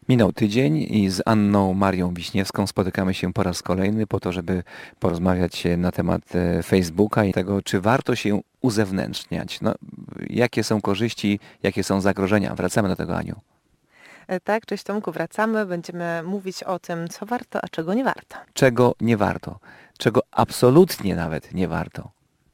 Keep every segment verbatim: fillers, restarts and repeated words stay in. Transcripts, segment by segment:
Minął tydzień i z Anną Marią Wiśniewską spotykamy się po raz kolejny po to, żeby porozmawiać na temat e, Facebooka i tego, czy warto się uzewnętrzniać. No, jakie są korzyści, jakie są zagrożenia. Wracamy do tego, Aniu. Tak, cześć Tomku, wracamy. Będziemy mówić o tym, co warto, a czego nie warto. Czego nie warto? Czego absolutnie nawet nie warto?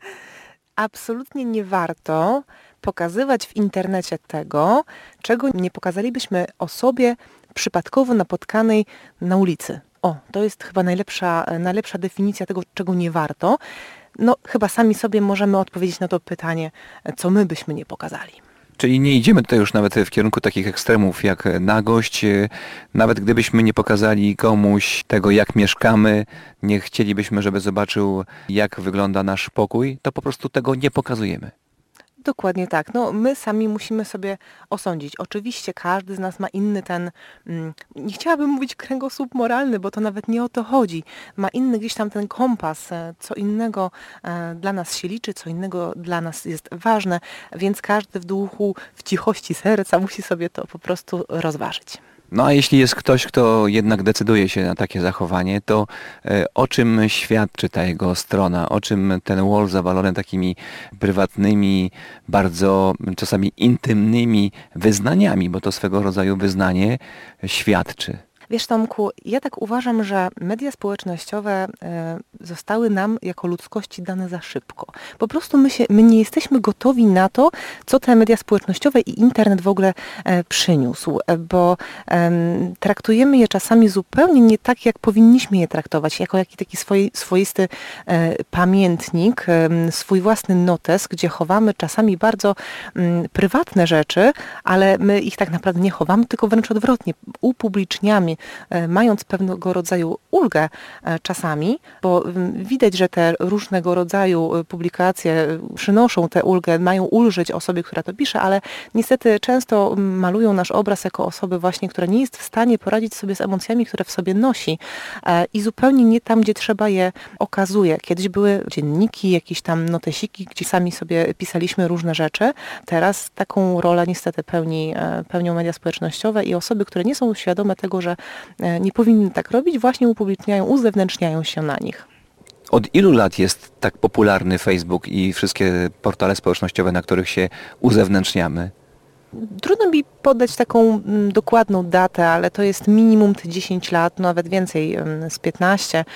Absolutnie nie warto pokazywać w internecie tego, czego nie pokazalibyśmy osobie przypadkowo napotkanej na ulicy. O, to jest chyba najlepsza, najlepsza definicja tego, czego nie warto. No, chyba sami sobie możemy odpowiedzieć na to pytanie, co my byśmy nie pokazali. Czyli nie idziemy tutaj już nawet w kierunku takich ekstremów jak nagość. Nawet gdybyśmy nie pokazali komuś tego, jak mieszkamy, nie chcielibyśmy, żeby zobaczył, jak wygląda nasz pokój, to po prostu tego nie pokazujemy. Dokładnie tak. No, my sami musimy sobie osądzić. Oczywiście każdy z nas ma inny ten, mm, nie chciałabym mówić kręgosłup moralny, bo to nawet nie o to chodzi. Ma inny gdzieś tam ten kompas, e, co innego e, dla nas się liczy, co innego dla nas jest ważne, więc każdy w duchu, w cichości serca musi sobie to po prostu rozważyć. No a jeśli jest ktoś, kto jednak decyduje się na takie zachowanie, to e, o czym świadczy ta jego strona? O czym ten wall zawalony takimi prywatnymi, bardzo czasami intymnymi wyznaniami, bo to swego rodzaju wyznanie świadczy? Wiesz Tomku, ja tak uważam, że media społecznościowe e, zostały nam jako ludzkości dane za szybko. Po prostu my, się, my nie jesteśmy gotowi na to, co te media społecznościowe i internet w ogóle e, przyniósł, e, bo e, traktujemy je czasami zupełnie nie tak, jak powinniśmy je traktować, jako jakiś taki swoi, swoisty e, pamiętnik, e, swój własny notes, gdzie chowamy czasami bardzo m, prywatne rzeczy, ale my ich tak naprawdę nie chowamy, tylko wręcz odwrotnie, upubliczniamy, mając pewnego rodzaju ulgę czasami, bo widać, że te różnego rodzaju publikacje przynoszą tę ulgę, mają ulżyć osobie, która to pisze, ale niestety często malują nasz obraz jako osoby właśnie, która nie jest w stanie poradzić sobie z emocjami, które w sobie nosi i zupełnie nie tam, gdzie trzeba je okazuje. Kiedyś były dzienniki, jakieś tam notesiki, gdzie sami sobie pisaliśmy różne rzeczy. Teraz taką rolę niestety pełni, pełnią media społecznościowe i osoby, które nie są świadome tego, że nie powinny tak robić, właśnie upubliczniają, uzewnętrzniają się na nich. Od ilu lat jest tak popularny Facebook i wszystkie portale społecznościowe, na których się uzewnętrzniamy? Trudno mi podać taką m, dokładną datę, ale to jest minimum te dziesięć lat, nawet więcej, m, z piętnaście.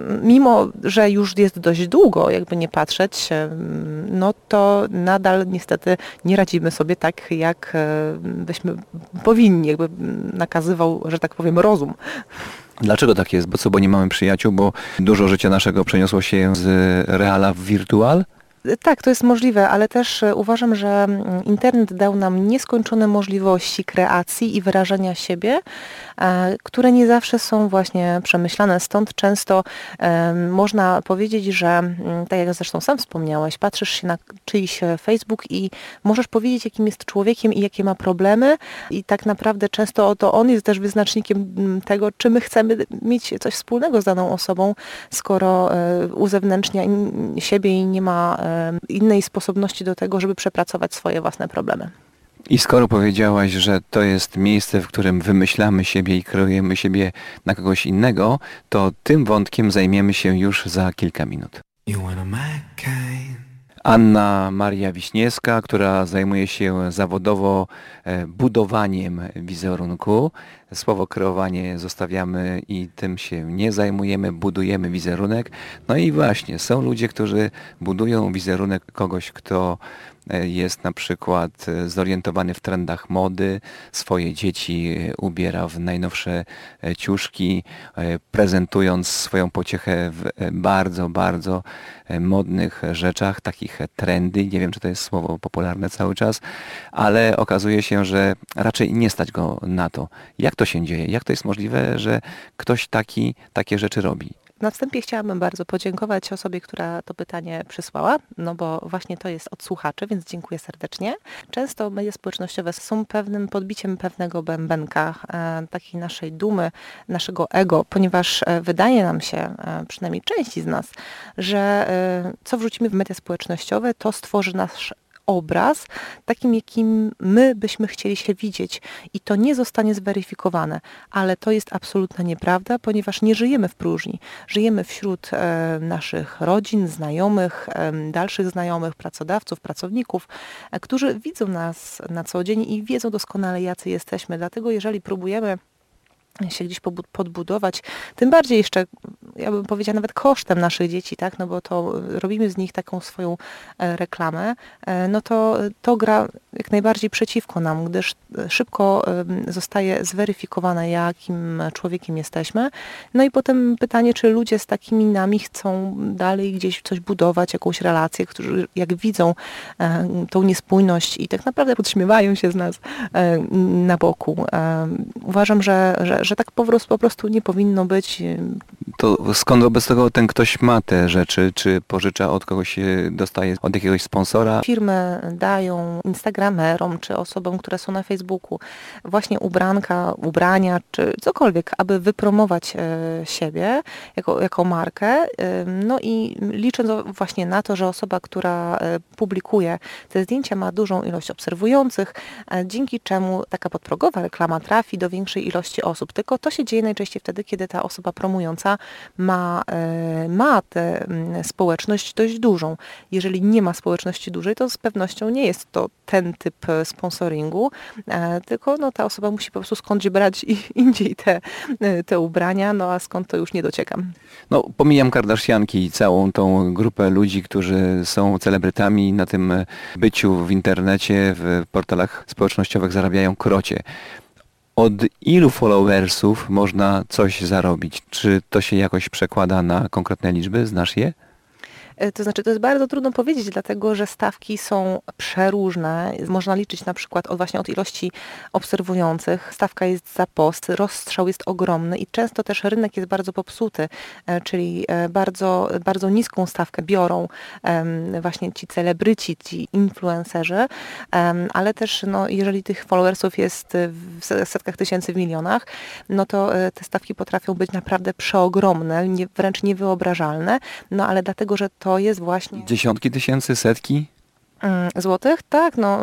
Mimo że już jest dość długo, jakby nie patrzeć, m, no to nadal niestety nie radzimy sobie tak, jak e, byśmy powinni, jakby nakazywał, że tak powiem, rozum. Dlaczego tak jest? Bo co, bo nie mamy przyjaciół, bo dużo życia naszego przeniosło się z reala w wirtual? Tak, to jest możliwe, ale też uważam, że internet dał nam nieskończone możliwości kreacji i wyrażania siebie, które nie zawsze są właśnie przemyślane. Stąd często można powiedzieć, że tak jak zresztą sam wspomniałeś, patrzysz się na czyjś Facebook i możesz powiedzieć, jakim jest człowiekiem i jakie ma problemy i tak naprawdę często to on jest też wyznacznikiem tego, czy my chcemy mieć coś wspólnego z daną osobą, skoro uzewnętrznia siebie i nie ma innej sposobności do tego, żeby przepracować swoje własne problemy. I skoro powiedziałaś, że to jest miejsce, w którym wymyślamy siebie i kreujemy siebie na kogoś innego, to tym wątkiem zajmiemy się już za kilka minut. Anna Maria Wiśniewska, która zajmuje się zawodowo budowaniem wizerunku. Słowo kreowanie zostawiamy i tym się nie zajmujemy, budujemy wizerunek. No i właśnie, są ludzie, którzy budują wizerunek kogoś, kto jest na przykład zorientowany w trendach mody, swoje dzieci ubiera w najnowsze ciuszki, prezentując swoją pociechę w bardzo, bardzo modnych rzeczach, takich trendy. Nie wiem, czy to jest słowo popularne cały czas, ale okazuje się, że raczej nie stać go na to. Jak to się dzieje? Jak to jest możliwe, że ktoś taki, takie rzeczy robi? Na wstępie chciałabym bardzo podziękować osobie, która to pytanie przysłała, no bo właśnie to jest od słuchaczy, więc dziękuję serdecznie. Często media społecznościowe są pewnym podbiciem pewnego bębenka, e, takiej naszej dumy, naszego ego, ponieważ e, wydaje nam się, e, przynajmniej części z nas, że e, co wrzucimy w media społecznościowe, to stworzy nasz obraz takim, jakim my byśmy chcieli się widzieć i to nie zostanie zweryfikowane, ale to jest absolutna nieprawda, ponieważ nie żyjemy w próżni. Żyjemy wśród e, naszych rodzin, znajomych, e, dalszych znajomych, pracodawców, pracowników, e, którzy widzą nas na co dzień i wiedzą doskonale, jacy jesteśmy. Dlatego jeżeli próbujemy się gdzieś podbudować, tym bardziej jeszcze, ja bym powiedziała, nawet kosztem naszych dzieci, tak, no bo to robimy z nich taką swoją reklamę, no to to gra jak najbardziej przeciwko nam, gdyż szybko zostaje zweryfikowane, jakim człowiekiem jesteśmy. No i potem pytanie, czy ludzie z takimi nami chcą dalej gdzieś coś budować, jakąś relację, którzy jak widzą tą niespójność i tak naprawdę podśmiewają się z nas na boku. Uważam, że, że że tak po prostu, po prostu nie powinno być. To skąd wobec tego ten ktoś ma te rzeczy? Czy pożycza od kogoś, dostaje od jakiegoś sponsora? Firmy dają instagramerom, czy osobom, które są na Facebooku, właśnie ubranka, ubrania, czy cokolwiek, aby wypromować e, siebie jako, jako markę. E, no i licząc właśnie na to, że osoba, która e, publikuje te zdjęcia, ma dużą ilość obserwujących, e, dzięki czemu taka podprogowa reklama trafi do większej ilości osób. Tylko to się dzieje najczęściej wtedy, kiedy ta osoba promująca ma, ma tę społeczność dość dużą. Jeżeli nie ma społeczności dużej, to z pewnością nie jest to ten typ sponsoringu, tylko no, ta osoba musi po prostu skądś brać indziej te, te ubrania, no a skąd to już nie dociekam. No, pomijam Kardashianki i całą tą grupę ludzi, którzy są celebrytami na tym byciu w internecie, w portalach społecznościowych zarabiają krocie. Od ilu followersów można coś zarobić? Czy to się jakoś przekłada na konkretne liczby? Znasz je? To znaczy, to jest bardzo trudno powiedzieć, dlatego że stawki są przeróżne. Można liczyć na przykład od, właśnie od ilości obserwujących. Stawka jest za post, rozstrzał jest ogromny i często też rynek jest bardzo popsuty, czyli bardzo, bardzo niską stawkę biorą właśnie ci celebryci, ci influencerzy, ale też no, jeżeli tych followersów jest w setkach tysięcy, w milionach, no to te stawki potrafią być naprawdę przeogromne, nie, wręcz niewyobrażalne, no ale dlatego, że to To jest właśnie... Dziesiątki tysięcy, setki? Złotych? Tak, no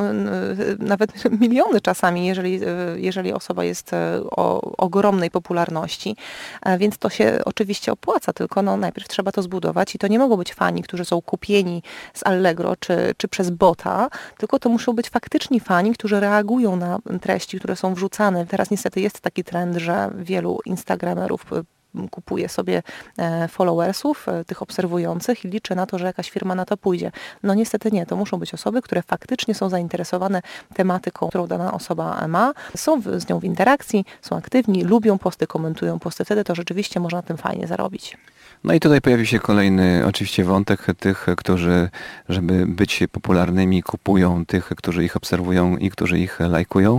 nawet miliony czasami, jeżeli, jeżeli osoba jest o ogromnej popularności, więc to się oczywiście opłaca, tylko no najpierw trzeba to zbudować i to nie mogą być fani, którzy są kupieni z Allegro czy, czy przez bota, tylko to muszą być faktyczni fani, którzy reagują na treści, które są wrzucane. Teraz niestety jest taki trend, że wielu instagramerów kupuje sobie followersów, tych obserwujących i liczy na to, że jakaś firma na to pójdzie. No niestety nie, to muszą być osoby, które faktycznie są zainteresowane tematyką, którą dana osoba ma, są z nią w interakcji, są aktywni, lubią posty, komentują posty, wtedy to rzeczywiście można na tym fajnie zarobić. No i tutaj pojawi się kolejny oczywiście wątek tych, którzy, żeby być popularnymi, kupują tych, którzy ich obserwują i którzy ich lajkują.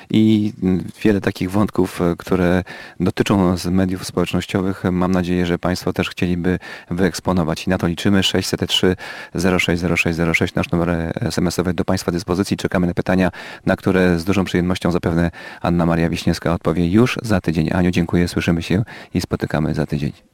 I wiele takich wątków, które dotyczą z mediów społecznościowych, mam nadzieję, że Państwo też chcieliby wyeksponować. I na to liczymy. sześć zero trzy zero sześć zero sześć zero sześć, nasz numer es em esowy do Państwa dyspozycji. Czekamy na pytania, na które z dużą przyjemnością zapewne Anna Maria Wiśniewska odpowie już za tydzień. Aniu, dziękuję, słyszymy się i spotykamy za tydzień.